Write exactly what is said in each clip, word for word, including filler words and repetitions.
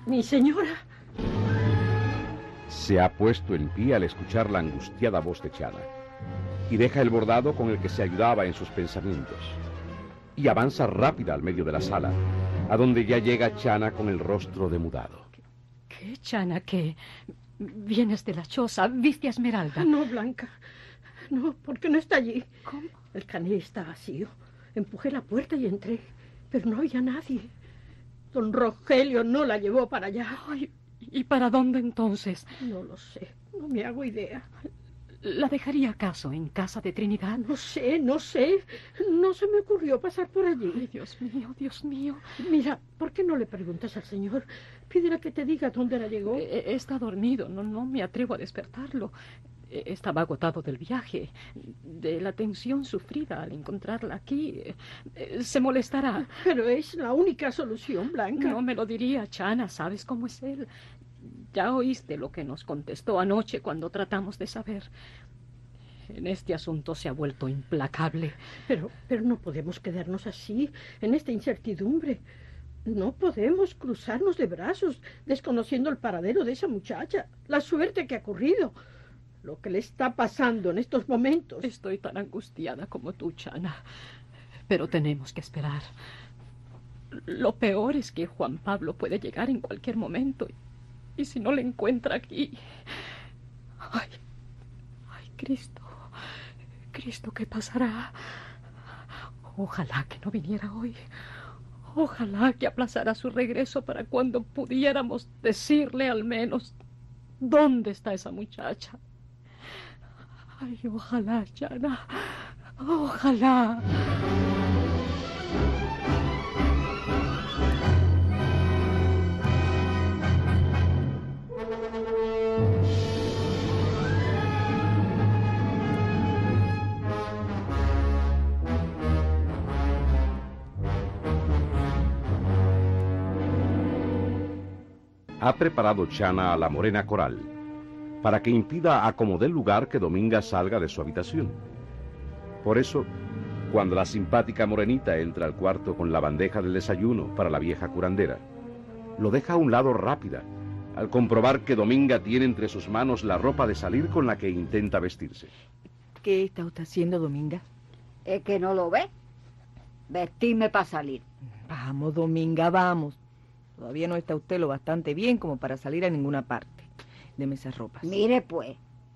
Mi señora. Se ha puesto en pie al escuchar la angustiada voz de Chana y deja el bordado con el que se ayudaba en sus pensamientos y avanza rápida al medio de la sala, a donde ya llega Chana con el rostro demudado. ¿Qué, Chana? ¿Qué? ¿Vienes de la choza? ¿Viste a Esmeralda? No, Blanca. No, porque no está allí. ¿Cómo? El caney está vacío. Empujé la puerta y entré, pero no había nadie. Don Rogelio no la llevó para allá. Ay, ¿y para dónde entonces? No lo sé, no me hago idea. ¿La dejaría acaso en casa de Trinidad? No sé, no sé. No se me ocurrió pasar por allí. Ay, Dios mío, Dios mío. Mira, ¿por qué no le preguntas al señor? Pídele que te diga dónde la llegó. Eh, está dormido, no, no me atrevo a despertarlo. Eh, Estaba agotado del viaje, de la tensión sufrida al encontrarla aquí. Eh, Se molestará. Pero es la única solución, Blanca. No me lo diría, Chana, ¿sabes cómo es él? Ya oíste lo que nos contestó anoche cuando tratamos de saber. En este asunto se ha vuelto implacable. Pero, pero no podemos quedarnos así, en esta incertidumbre. No podemos cruzarnos de brazos, desconociendo el paradero de esa muchacha, la suerte que ha ocurrido, lo que le está pasando en estos momentos. Estoy tan angustiada como tú, Chana. Pero tenemos que esperar. Lo peor es que Juan Pablo puede llegar en cualquier momento. Y si no le encuentra aquí... Ay, ay, Cristo, Cristo, ¿qué pasará? Ojalá que no viniera hoy. Ojalá que aplazara su regreso para cuando pudiéramos decirle al menos dónde está esa muchacha. Ay, ojalá, Chana, ojalá. Ha preparado Chana a la morena Coral para que impida a como dé lugar que Dominga salga de su habitación. Por eso, cuando la simpática morenita entra al cuarto con la bandeja del desayuno para la vieja curandera, lo deja a un lado rápida, al comprobar que Dominga tiene entre sus manos la ropa de salir con la que intenta vestirse. ¿Qué está usted haciendo, Dominga? ¿Es que no lo ve? Vestirme para salir. Vamos, Dominga, vamos. Todavía no está usted lo bastante bien como para salir a ninguna parte. Deme esas ropas. Mire, pues,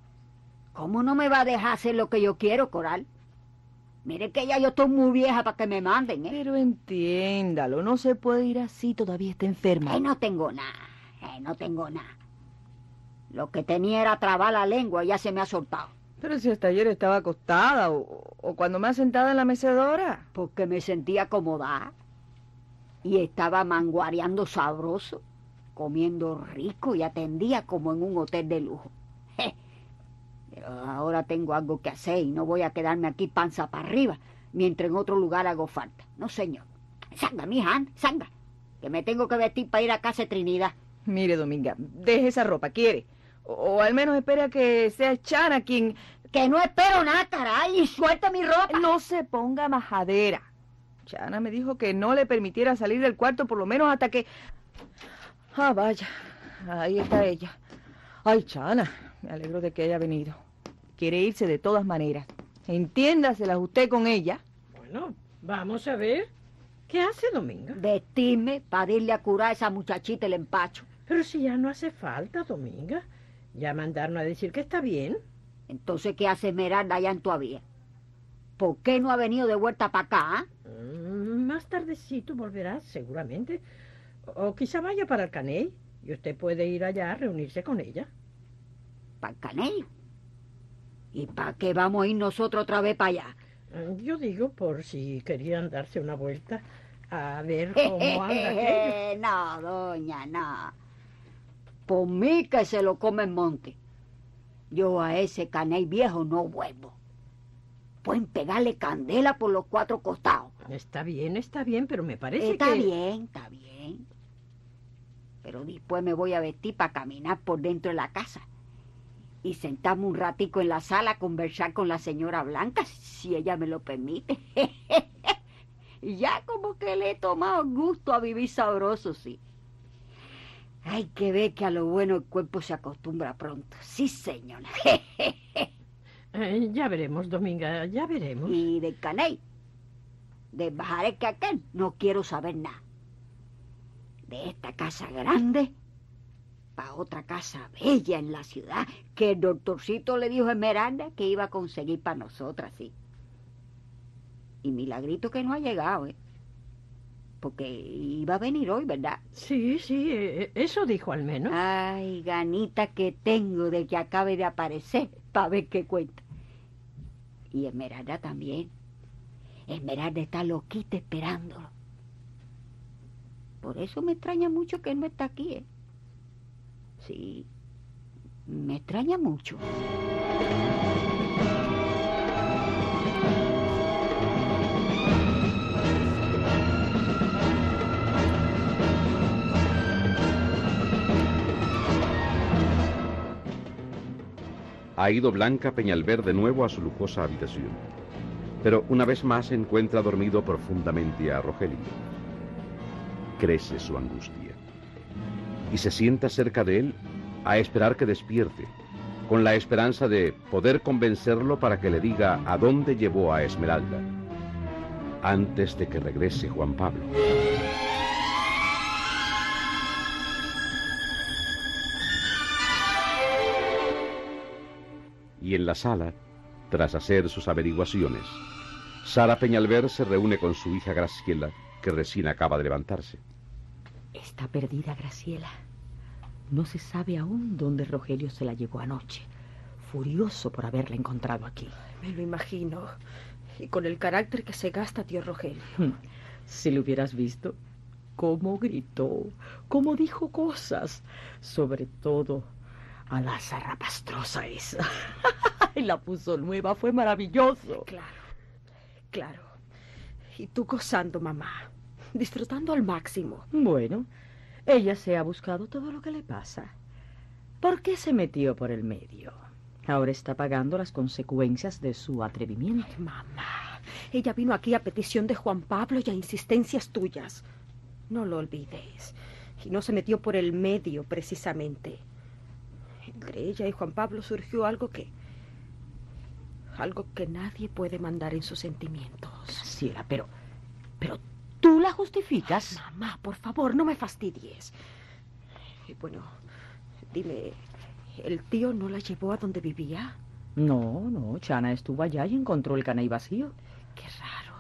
¿cómo no me va a dejar hacer lo que yo quiero, Coral? Mire que ya yo estoy muy vieja para que me manden, ¿eh? Pero entiéndalo, no se puede ir así, todavía está enferma. Ay, no tengo nada, ay, no tengo nada. Lo que tenía era trabar la lengua y ya se me ha soltado. Pero si hasta ayer estaba acostada o, o cuando me ha sentada en la mecedora. Porque me sentía acomodada y estaba manguareando sabroso, comiendo rico y atendía como en un hotel de lujo. Je. Pero ahora tengo algo que hacer y no voy a quedarme aquí panza para arriba, mientras en otro lugar hago falta. No, señor. Sanga, mija, sanga, que me tengo que vestir para ir a casa de Trinidad. Mire, Dominga, deje esa ropa, ¿quiere? O, o al menos espera que sea Chana quien... Que no espero nada, caray, y suelta mi ropa. No se ponga majadera. Chana me dijo que no le permitiera salir del cuarto por lo menos hasta que... Ah, vaya, ahí está ella. Ay, Chana, me alegro de que haya venido. Quiere irse de todas maneras. Entiéndaselas usted con ella. Bueno, vamos a ver. ¿Qué hace, Dominga? Vestirme para irle a curar a esa muchachita el empacho. Pero si ya no hace falta, Dominga. Ya mandaron a decir que está bien. Entonces, ¿qué hace Esmeralda allá en Tuavía? ¿Por qué no ha venido de vuelta para acá? ¿eh? Mm, más tardecito volverá, seguramente. O, o quizá vaya para el Caney y usted puede ir allá a reunirse con ella. ¿Para el Caney? ¿Y para qué vamos a ir nosotros otra vez para allá? Yo digo por si querían darse una vuelta a ver cómo anda aquello. No, doña, no. Por mí que se lo come el monte. Yo a ese Caney viejo no vuelvo. Pueden pegarle candela por los cuatro costados. Está bien, está bien, pero me parece está que... Está bien, está bien. Pero después me voy a vestir para caminar por dentro de la casa. Y sentarme un ratico en la sala a conversar con la señora Blanca, si ella me lo permite. Y ya como que le he tomado gusto a vivir sabroso, sí. Hay que ver que a lo bueno el cuerpo se acostumbra pronto. Sí, señora. Eh, ya veremos, Dominga, ya veremos. Y de Caney, de Bajaré que aquel, no quiero saber nada. De esta casa grande para otra casa bella en la ciudad que el doctorcito le dijo a Esmeralda que iba a conseguir para nosotras, sí. Y milagrito que no ha llegado, ¿eh? Porque iba a venir hoy, ¿verdad? Sí, sí, eh, eso dijo al menos. Ay, ganita que tengo de que acabe de aparecer para ver qué cuenta. Y Esmeralda también. Esmeralda está loquita esperándolo. Por eso me extraña mucho que él no está aquí, ¿eh? Sí, me extraña mucho. Ha ido Blanca Peñalver de nuevo a su lujosa habitación, pero una vez más encuentra dormido profundamente a Rogelio. Crece su angustia y se sienta cerca de él a esperar que despierte, con la esperanza de poder convencerlo para que le diga a dónde llevó a Esmeralda, antes de que regrese Juan Pablo. Y en la sala, tras hacer sus averiguaciones, Sara Peñalver se reúne con su hija Graciela, que recién acaba de levantarse. Está perdida, Graciela. No se sabe aún dónde Rogelio se la llevó anoche, furioso por haberla encontrado aquí. Me lo imagino. Y con el carácter que se gasta, tío Rogelio. Si lo hubieras visto, cómo gritó, cómo dijo cosas, sobre todo a la zarrapastrosa esa. Y la puso nueva, fue maravilloso. Claro, claro. Y tú gozando, mamá, disfrutando al máximo. Bueno, ella se ha buscado todo lo que le pasa. ¿Por qué se metió por el medio? Ahora está pagando las consecuencias de su atrevimiento. Ay, mamá, ella vino aquí a petición de Juan Pablo y a insistencias tuyas. No lo olvides. Y no se metió por el medio, precisamente. Entre ella y Juan Pablo surgió algo que... algo que nadie puede mandar en sus sentimientos. Graciela, pero... pero tú la justificas. Ay, mamá, por favor, no me fastidies. Y bueno, dime, ¿el tío no la llevó a donde vivía? No, no, Chana estuvo allá y encontró el caney vacío. Qué raro.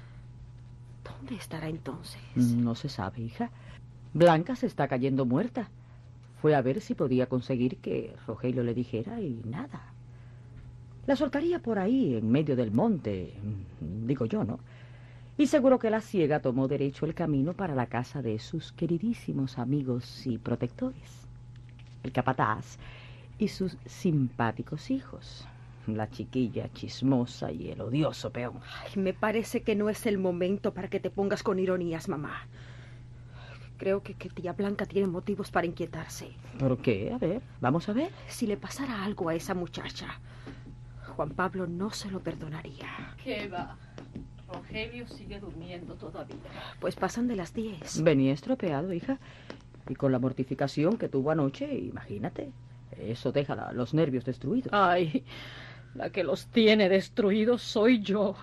¿Dónde estará entonces? No se sabe, hija. Blanca se está cayendo muerta. Fue a ver si podía conseguir que Rogelio le dijera y nada. La soltaría por ahí, en medio del monte, digo yo, ¿no? Y seguro que la ciega tomó derecho el camino para la casa de sus queridísimos amigos y protectores, el capataz y sus simpáticos hijos, la chiquilla chismosa y el odioso peón. Ay, me parece que no es el momento para que te pongas con ironías, mamá. Creo que, que tía Blanca tiene motivos para inquietarse. ¿Por qué? A ver, vamos a ver. Si le pasara algo a esa muchacha, Juan Pablo no se lo perdonaría. ¿Qué va? Rogelio sigue durmiendo todavía. Pues pasan de las diez. Venía estropeado, hija. Y con la mortificación que tuvo anoche, imagínate. Eso deja la- los nervios destruidos. Ay, la que los tiene destruidos soy yo.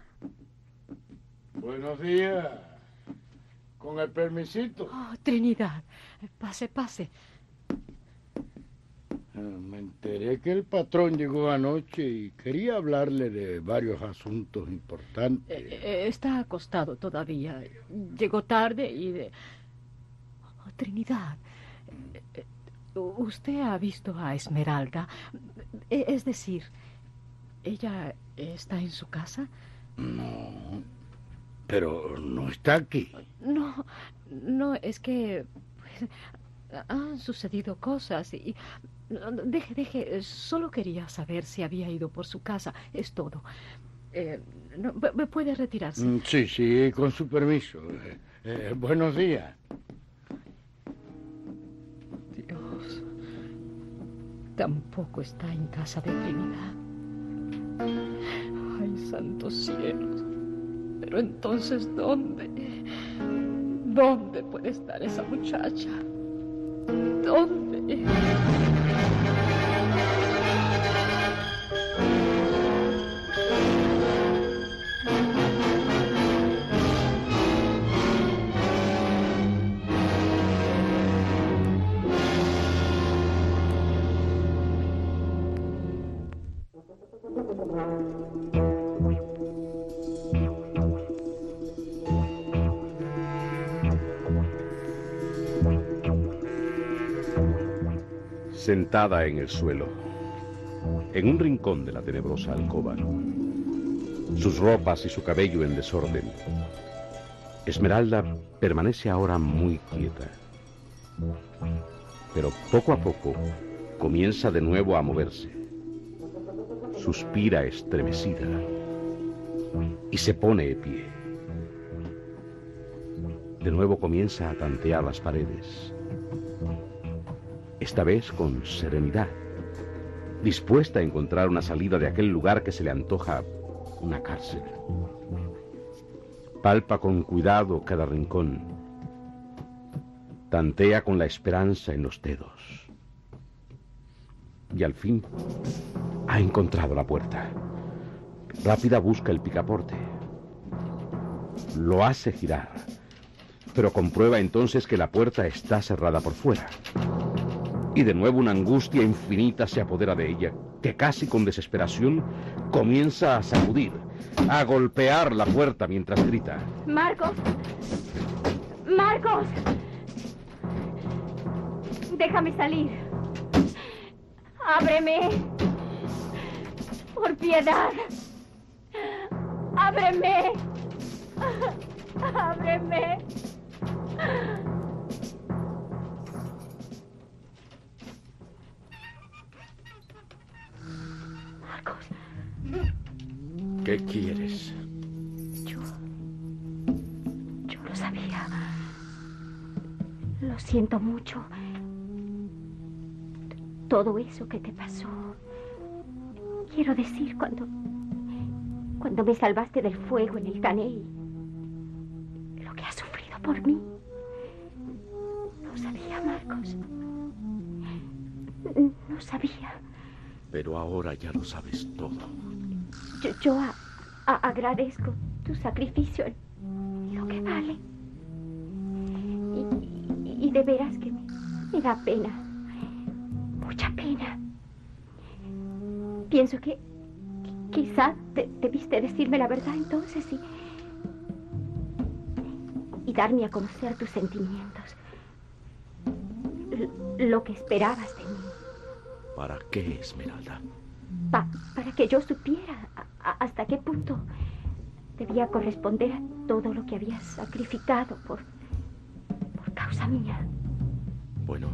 Buenos días. Con el permisito. Oh, Trinidad, pase, pase. Ah, Me enteré que el patrón llegó anoche y quería hablarle de varios asuntos importantes. Eh, eh, está acostado todavía. Llegó tarde y de... Oh, Trinidad, eh, eh, ¿usted ha visto a Esmeralda? Eh, Es decir, ¿ella está en su casa? No, pero no está aquí. No, no, es que pues, han sucedido cosas y... Deje, deje, solo quería saber si había ido por su casa, es todo. Eh, no, pu- puede retirarse. Mm, Sí, sí, con su permiso. Eh, eh, buenos días. Dios, tampoco está en casa de Trinidad. Ay, santos cielos. Pero entonces, ¿dónde? ¿Dónde puede estar esa muchacha? dónde? Sentada en el suelo, en un rincón de la tenebrosa alcoba, sus ropas y su cabello en desorden, Esmeralda permanece ahora muy quieta. Pero poco a poco comienza de nuevo a moverse. Suspira estremecida y se pone de pie. De nuevo comienza a tantear las paredes. Esta vez con serenidad, dispuesta a encontrar una salida de aquel lugar que se le antoja una cárcel. Palpa con cuidado cada rincón. Tantea con la esperanza en los dedos. Y al fin ha encontrado la puerta. Rápida busca el picaporte. Lo hace girar, pero comprueba entonces que la puerta está cerrada por fuera. Y de nuevo una angustia infinita se apodera de ella, que casi con desesperación comienza a sacudir, a golpear la puerta mientras grita. ¡Marcos! ¡Marcos! ¡Déjame salir! ¡Ábreme! ¡Por piedad! ¡Ábreme! ¡Ábreme! Marcos. ¿Qué quieres? Yo... Yo lo sabía. Lo siento mucho. Todo eso que te pasó. Quiero decir, cuando... Cuando me salvaste del fuego en el Caney. Lo que has sufrido por mí. No sabía, Marcos. No sabía. Pero ahora ya lo sabes todo. Yo, yo a, a, agradezco tu sacrificio en lo que vale. Y, y, y de veras que me, me da pena. Mucha pena. Pienso que, que quizá te, debiste decirme la verdad entonces y, y darme a conocer tus sentimientos. L- lo que esperabas de mí. ¿Para qué, Esmeralda? Pa- para que yo supiera a- a- hasta qué punto debía corresponder a todo lo que habías sacrificado por, por causa mía. Bueno,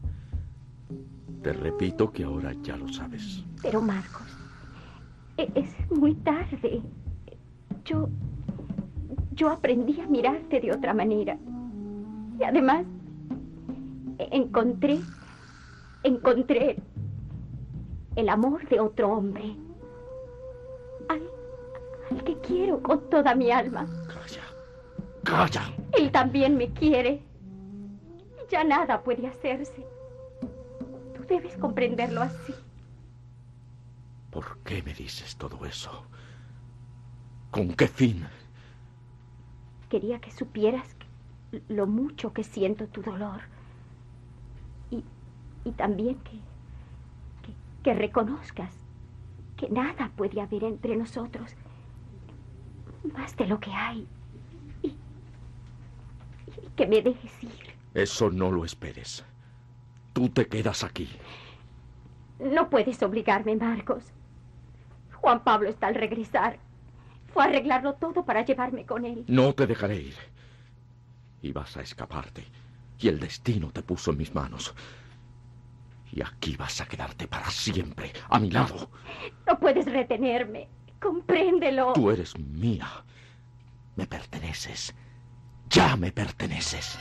te repito que ahora ya lo sabes. Pero, Marcos, e- es muy tarde. Yo, yo aprendí a mirarte de otra manera. Y además, e- encontré, encontré el amor de otro hombre. Al, al que quiero con toda mi alma. Calla, calla. Él también me quiere. Ya nada puede hacerse. Tú debes comprenderlo así. ¿Por qué me dices todo eso? ¿Con qué fin? Quería que supieras que- lo mucho que siento tu dolor. Y, y también que, que, que reconozcas que nada puede haber entre nosotros más de lo que hay. Y, y que me dejes ir. Eso no lo esperes. Tú te quedas aquí. No puedes obligarme, Marcos. Juan Pablo está al regresar. Fue a arreglarlo todo para llevarme con él. No te dejaré ir. Ibas a escaparte y el destino te puso en mis manos. Y aquí vas a quedarte para siempre, a mi lado. No puedes retenerme. Compréndelo. Tú eres mía. Me perteneces. Ya me perteneces.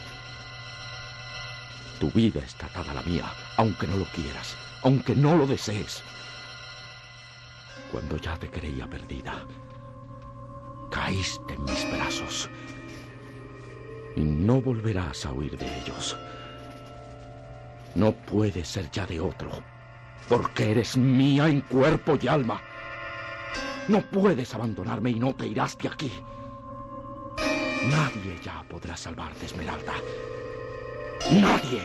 Tu vida está atada a la mía, aunque no lo quieras, aunque no lo desees. Cuando ya te creía perdida, caíste en mis brazos. Y no volverás a huir de ellos. No puedes ser ya de otro, porque eres mía en cuerpo y alma. No puedes abandonarme y no te irás de aquí. Nadie ya podrá salvarte, Esmeralda. Nadie.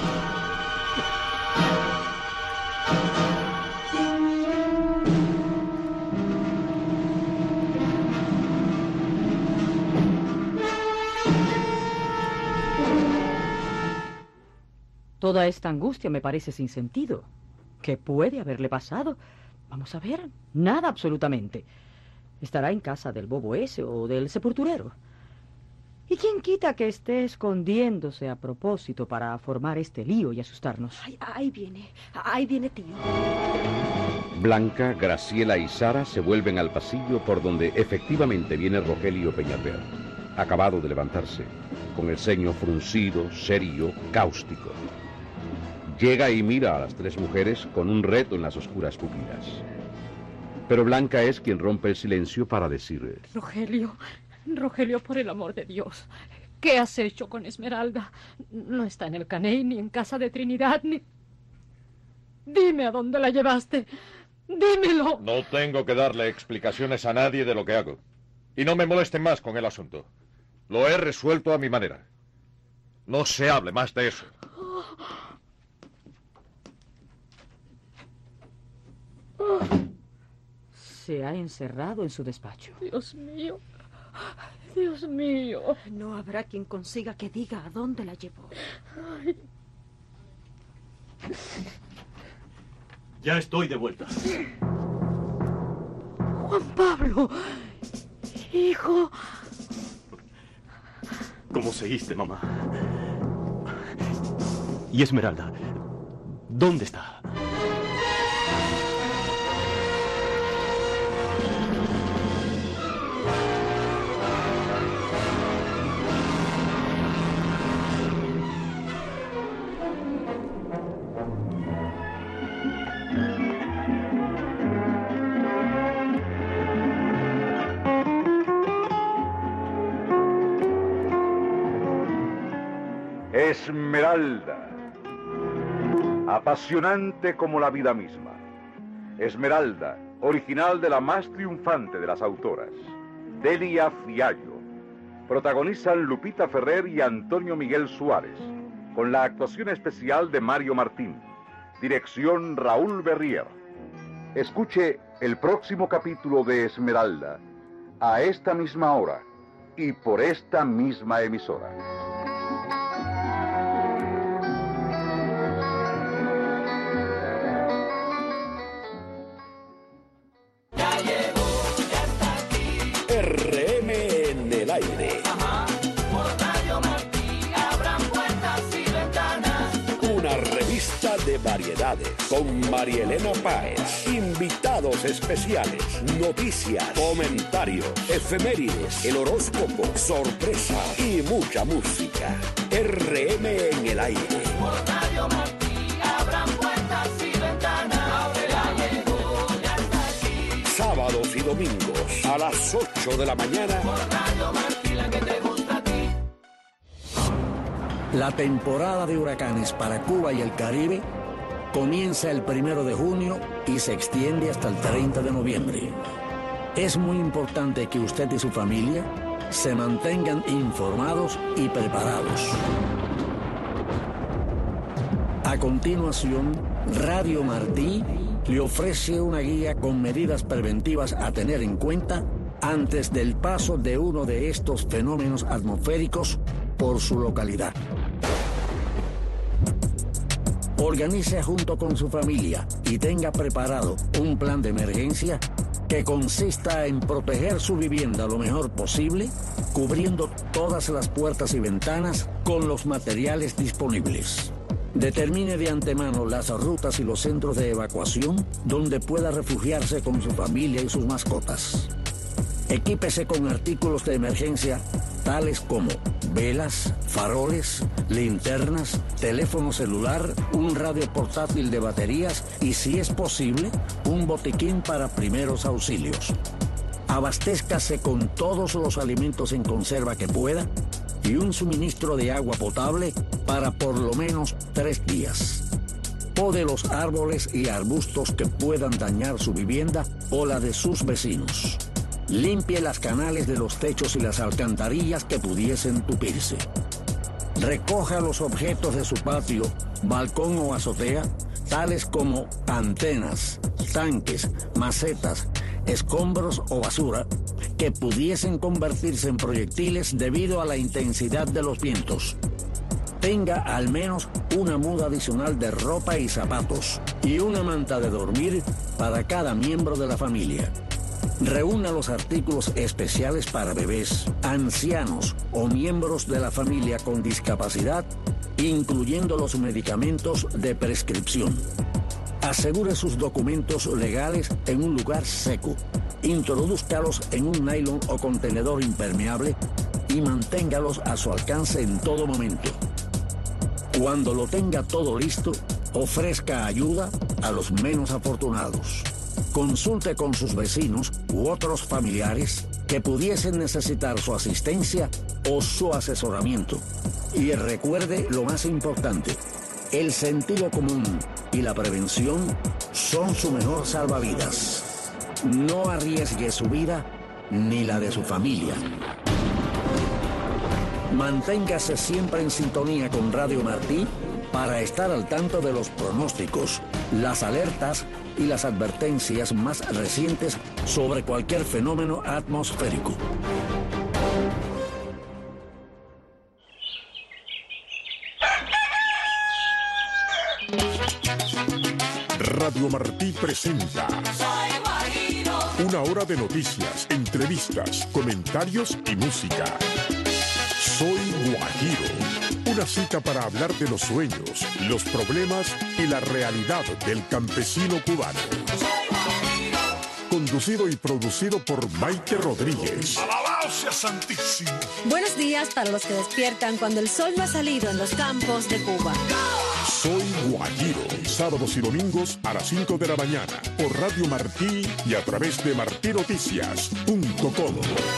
Toda esta angustia me parece sin sentido. ¿Qué puede haberle pasado? Vamos a ver. Nada, absolutamente. Estará en casa del bobo ese o del sepulturero. ¿Y quién quita que esté escondiéndose a propósito para formar este lío y asustarnos? Ay, ahí viene, ahí viene tío. Blanca, Graciela y Sara se vuelven al pasillo por donde efectivamente viene Rogelio Peñalver, acabado de levantarse, con el ceño fruncido, serio, cáustico. Llega y mira a las tres mujeres con un reto en las oscuras pupilas. Pero Blanca es quien rompe el silencio para decir: Rogelio, Rogelio, por el amor de Dios, ¿qué has hecho con Esmeralda? No está en el Caney, ni en casa de Trinidad, ni... Dime a dónde la llevaste. Dímelo. No tengo que darle explicaciones a nadie de lo que hago. Y no me molesten más con el asunto. Lo he resuelto a mi manera. No se hable más de eso. Se ha encerrado en su despacho. Dios mío. Dios mío. No habrá quien consiga que diga a dónde la llevó. Ay. Ya estoy de vuelta. Juan Pablo. Hijo. ¿Cómo seguiste, mamá? ¿Y Esmeralda? ¿Dónde está? Esmeralda, apasionante como la vida misma. Esmeralda, original de la más triunfante de las autoras, Delia Fiallo. Protagonizan Lupita Ferrer y Antonio Miguel Suárez, con la actuación especial de Mario Martín. Dirección Raúl Berrier. Escuche el próximo capítulo de Esmeralda, a esta misma hora y por esta misma emisora. R M en el aire. Ajá. Por Radio Martí abran puertas y ventanas. Una revista de variedades con María Elena Páez. Invitados especiales, noticias, comentarios, efemérides, el horóscopo, sorpresa y mucha música. R M en el aire. Por Radio Martí abran puertas y ventanas. Ya llegó, ya está aquí. Sábados y domingos a las ocho de la mañana. Por Radio Martí, la que te gusta a ti. La temporada de huracanes para Cuba y el Caribe comienza el primero de junio y se extiende hasta el treinta de noviembre. Es muy importante que usted y su familia se mantengan informados y preparados. A continuación, Radio Martí le ofrece una guía con medidas preventivas a tener en cuenta antes del paso de uno de estos fenómenos atmosféricos por su localidad. Organice junto con su familia y tenga preparado un plan de emergencia que consista en proteger su vivienda lo mejor posible, cubriendo todas las puertas y ventanas con los materiales disponibles. Determine de antemano las rutas y los centros de evacuación donde pueda refugiarse con su familia y sus mascotas. Equípese con artículos de emergencia tales como velas, faroles, linternas, teléfono celular, un radio portátil de baterías y, si es posible, un botiquín para primeros auxilios. Abastézcase con todos los alimentos en conserva que pueda y un suministro de agua potable para por lo menos tres días. Pode los árboles y arbustos que puedan dañar su vivienda o la de sus vecinos. Limpie las canales de los techos y las alcantarillas que pudiesen tupirse. Recoja los objetos de su patio, balcón o azotea, tales como antenas, tanques, macetas, escombros o basura, que pudiesen convertirse en proyectiles debido a la intensidad de los vientos. Tenga al menos una muda adicional de ropa y zapatos y una manta de dormir para cada miembro de la familia. Reúna los artículos especiales para bebés, ancianos o miembros de la familia con discapacidad, incluyendo los medicamentos de prescripción. Asegure sus documentos legales en un lugar seco. Introdúzcalos en un nylon o contenedor impermeable y manténgalos a su alcance en todo momento. Cuando lo tenga todo listo, ofrezca ayuda a los menos afortunados. Consulte con sus vecinos u otros familiares que pudiesen necesitar su asistencia o su asesoramiento. Y recuerde lo más importante, el sentido común y la prevención son su mejor salvavidas. No arriesgue su vida ni la de su familia. Manténgase siempre en sintonía con Radio Martí para estar al tanto de los pronósticos, las alertas y las advertencias más recientes sobre cualquier fenómeno atmosférico. Radio Martí presenta una hora de noticias, entrevistas, comentarios y música. Soy Guajiro, una cita para hablar de los sueños, los problemas y la realidad del campesino cubano. Conducido y producido por Maite Rodríguez. ¡Alabado sea Santísimo! Buenos días para los que despiertan cuando el sol no ha salido en los campos de Cuba. Soy Guajiro, sábados y domingos a las cinco de la mañana por Radio Martí y a través de martí noticias punto com.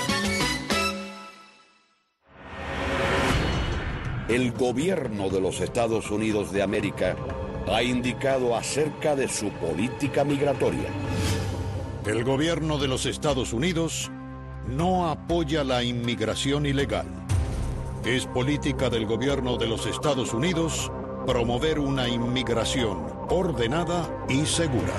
El gobierno de los Estados Unidos de América ha indicado acerca de su política migratoria. El gobierno de los Estados Unidos no apoya la inmigración ilegal. Es política del gobierno de los Estados Unidos promover una inmigración ordenada y segura.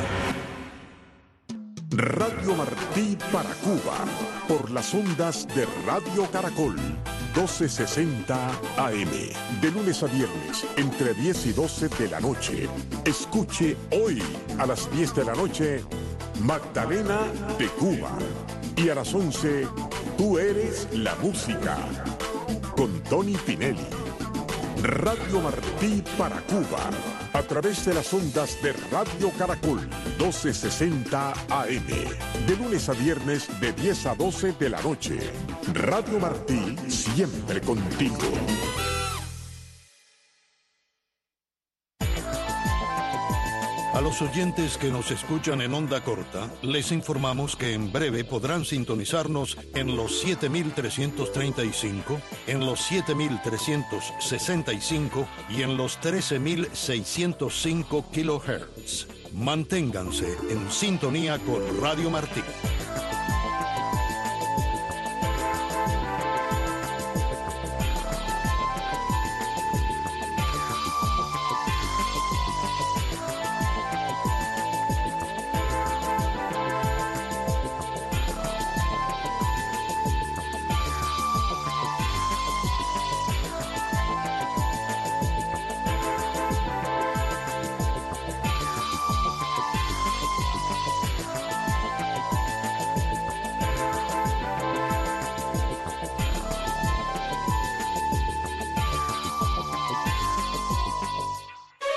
Radio Martí para Cuba, por las ondas de Radio Caracol, doce sesenta A M, de lunes a viernes, entre diez y doce de la noche. Escuche hoy a las diez de la noche, Magdalena de Cuba. Y a las once, Tú eres la música, con Tony Pinelli. Radio Martí para Cuba, a través de las ondas de Radio Caracol, doce sesenta A M, de lunes a viernes de diez a doce de la noche. Radio Martí, siempre contigo. A los oyentes que nos escuchan en onda corta, les informamos que en breve podrán sintonizarnos en los siete mil trescientos treinta y cinco, en los siete mil trescientos sesenta y cinco y en los trece mil seiscientos cinco kilohertz. Manténganse en sintonía con Radio Martí.